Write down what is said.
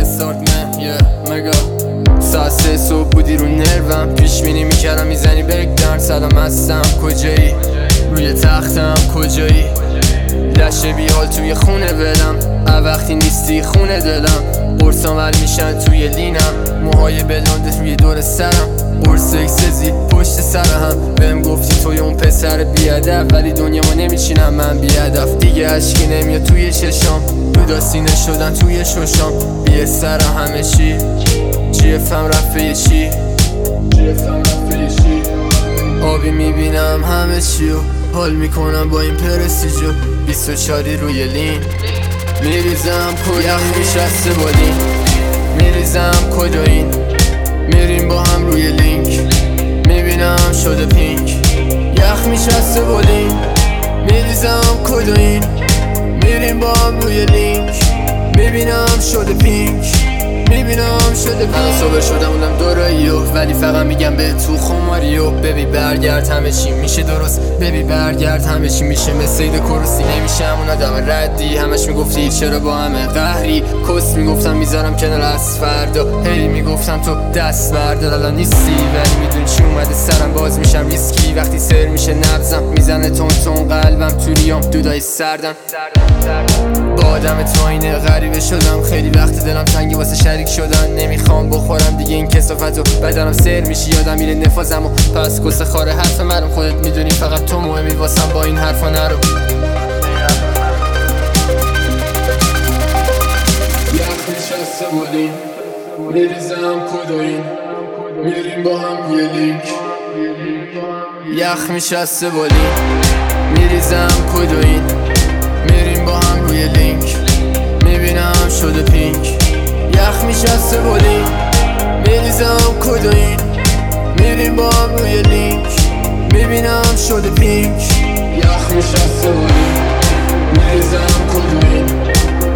استارت من مگا ساعت 3 صبح بودی رو نروم پیش بینی میکردم میزنی برک دارن سلام هستم کجایی روی تختم کجایی لشه بیحال توی خونه ولم وقتی نیستی خونه دلم قرصام ول میشن توی لینم موهای بلنده روی دور سرم قرص اکسزی پشت سرهم بهم گفتی توی اون پسر بیادب ولی دنیا ما نمیچینم من بیادف دیگه عشقی نمیاد توی چشام دو سینه شدن توی ششام بیه سر همه چی جیفم رفته چی آبی میبینم همه چی و حال میکنم با این پرستیجو 24 روی لین میریزم یخ میشسته با لین میریزم کدوین میریم با هم روی لینک میبینم شده پینک یخ میشسته با لین میریزم کدوین میریم با هم روی لینک میبینم شده پینک میبینم شده من صبح شدم بودم دوراییو ولی فقط میگم به تو خماریو ببی برگرد همه چی میشه درست ببی برگرد همه چی میشه مثل سید کروسی نمیشم اون آدم ردی همش میگفتی چرا با همه قهری کس میگفتم میذارم کنار از فردا هی میگفتم تو دست برد الان نیستی ولی میدون چی اومده سرم باز میشم ریسکی وقتی سر میشه نبزم میزنه تون تون قلبم تو ریام دودای سردم با آدم تو اینه غریبه شدم خیلی وقت دلم تنگی واسه شریک شدن نمیخوام بخورم دیگه این کسافتو بدنم سر میشی یادم میره نفازم و پس گسه خاره حرف مرم خودت میدونی فقط تو مهمی واسم با این حرفا نرو یخ نشسته بودیم میریزم کدوین میریم با هم یه لینک یخ نشسته بودیم میریزم کدوین میریم با هم روی لینک میبینم شده پینک یخ میشسته بولیم میریزم کدوین میریم با هم روی لینک میبینم شده پینک یخ میشسته بولیم میریزم کدوین